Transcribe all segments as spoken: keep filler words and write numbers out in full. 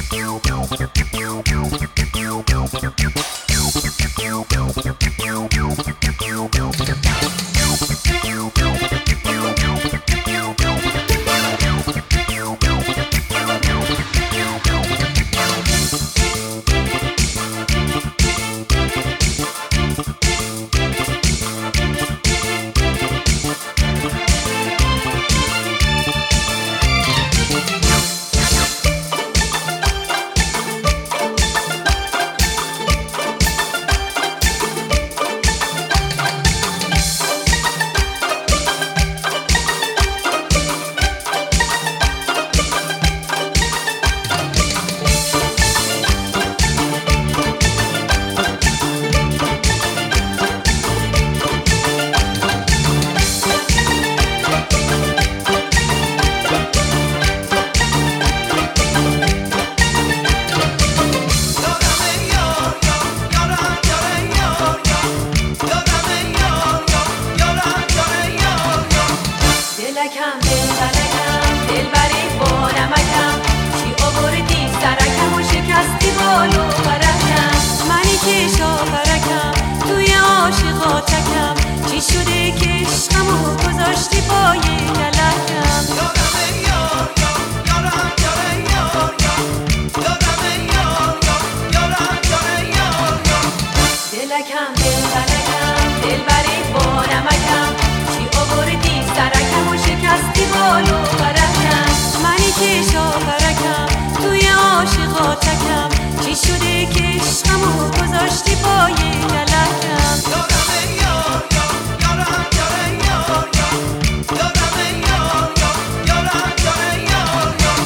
دلکم دل بلکم دل بری با نمکم چی آوردی سرکم و شکستی بالو برکم منی که شاپرکم توی عاشقاتکم چی شده که عشقمو گذاشتی پای کلکم یارم یار یارم یارم یار یارم یار یارم یارم یار دلکم دل بلکم دل بری با نمکم چی آوردی سرکم و شکستی بالو برکم منی که شاپرکم توی عاشقاتکم چی شده که عشقمو گذاشتی پای کلکم یارم یار یارم یارم یار یارم یار یارم یارم یار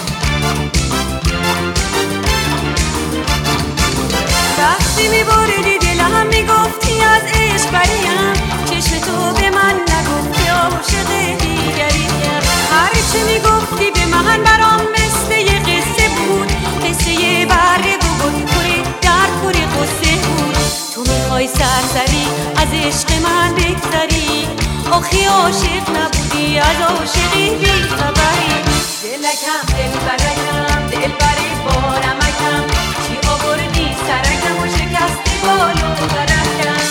وقتی میبردی دلم میگفتی از عشق بریم چشم تو به من نگفتی عاشق دیگریم هرچی میگفتی به من برام مثل یه قصه بود قصه یه برگ بود پره در پره قصه بود تو میخوای سرسری از عشق من بگذری آخی عاشق نبودی از عاشقی بی خبری دلکم دل برکم دل بری با نمکم چی آوردی سرکم و شکستی بالو برکم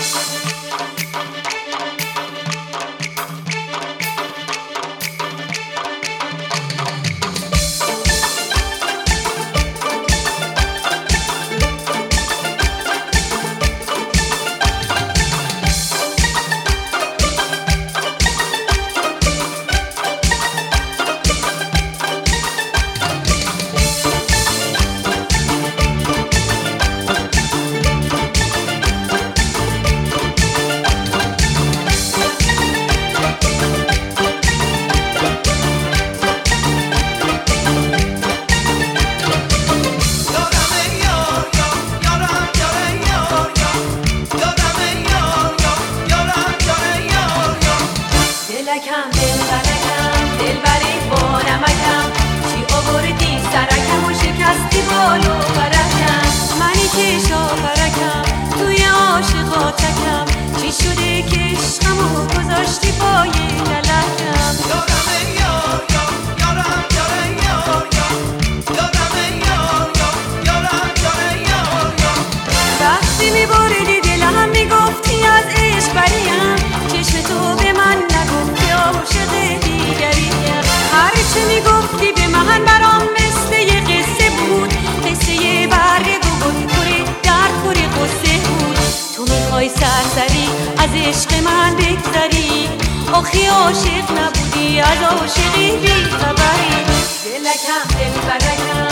دلکم دل بلکم دل بری با نمکم چی آوردی سرکم و شکستی بالو برکم منی که شاپرکم توی عاشقاتکم چی شده که عشقمو گذاشتی پای کلکم یارم یار یارم یارم یار یارم یار یارم یارم یار وقتی میبردی دلم میگفتی از عشق بریم چشم تو به من نگفتی عاشق دیگریم هرچی میگفتی به من برام مثل یه قصه بود قصه یه برگ بود پره در پره قصه بود تو میخوای سرسری از عشق من بگذری آخی عاشق نبودی از عاشقی بی خبری دلکم دل بلکم